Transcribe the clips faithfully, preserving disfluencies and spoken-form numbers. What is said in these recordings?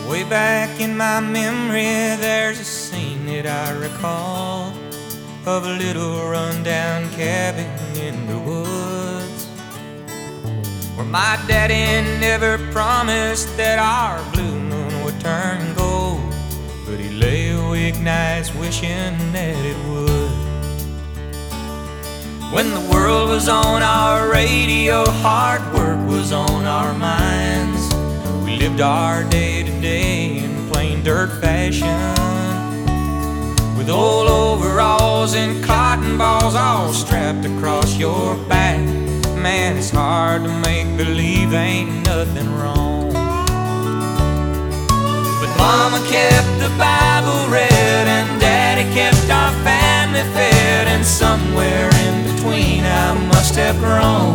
Way back in my memory, there's a scene that I recall of a little rundown cabin in the woods, where my daddy never promised that our blue moon would turn gold, but he lay awake nights wishing that it would. When the world was on our radio, hard work was on our minds. We lived our day to day in plain dirt fashion, with old overalls and cotton balls all strapped across your back. Man, it's hard to make believe ain't nothing wrong. But Mama kept the Bible read and Daddy kept our family fed, and somewhere in between I must have grown.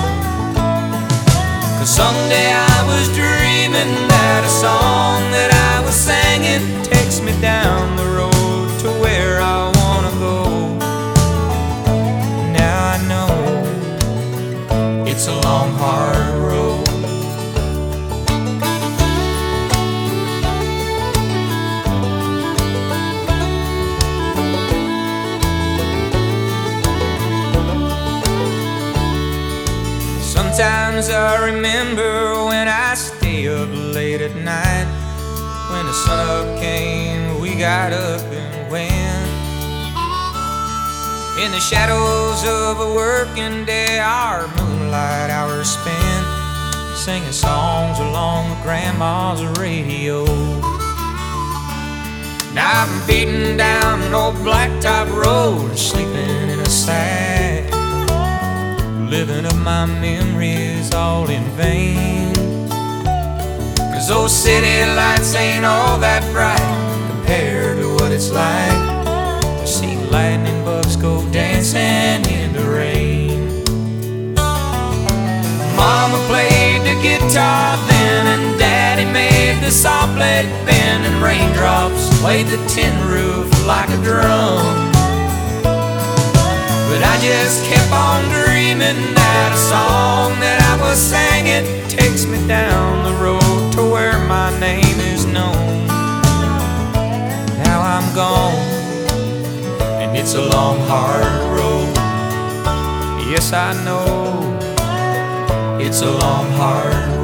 'Cause someday I was dreaming that a song that I was singing takes me down the road to where I wanna go. Now I know it's a long, hard road. Sometimes I remember when I stay up late at night. When the sun up came, we got up and went. In the shadows of a working day, our moonlight hours spent singing songs along with Grandma's radio. Now I've been beating down an old blacktop road, sleeping in a sack, living up my memories all in vain. 'Cause those city lights ain't all that bright compared to what it's like to see lightning bugs go dancing in the rain. Mama played the guitar then, and Daddy made the saw blade bend, and raindrops played the tin roof like a drum. But I just kept on dreaming that a song that I was singing takes me down the road to where my name is known. Now I'm gone, and it's a long, hard road. Yes, I know it's a long, hard road.